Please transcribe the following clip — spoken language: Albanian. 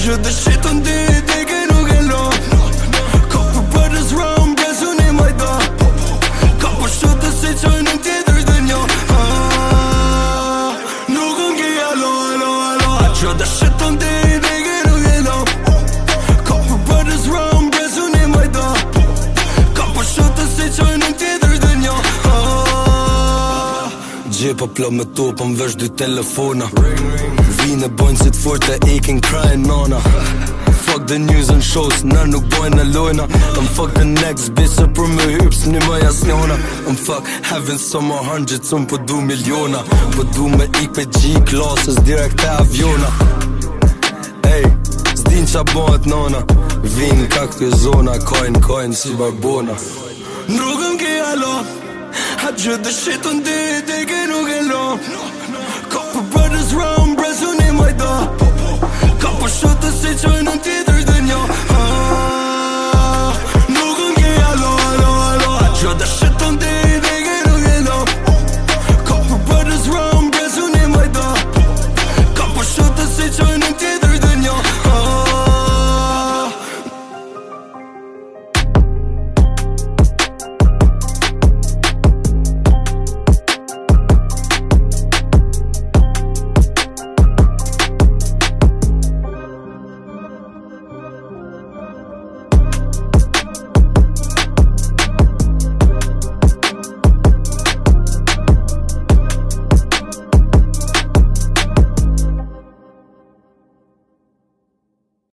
gjë dhe shit unë dike nuk e lo. Ka për brothers round, bres unë i majda. Ka për shote se qojnë në tjetër dhe njo. Nuk unë ki alo, alo, alo. A gjë dhe shit unë dike nuk e lo. Ka për brothers round, bres unë i majda. Ka për shote se qojnë në tjetër dhe njo. Gjepa plot me topa m'vesh dy telefona. Vine bojnë si t'forte ekin crying nana. Fuck the news and shows, na nuk bojnë në lojna. Fuck the next bitch për me hyps një më jasnjona. Fuck having some more hundreds, po du miliona. Po du me IPG klasës direkt e aviona. Ey, s'din qa bëhet nana. Vin ka këtë zona, kojnë si barbona. N'rrugën ki alo. A gjë dhe shit unë dike nuk e lo. Ka për brothers round, bres unë i majda. Ka për shote se qojnë në tjetër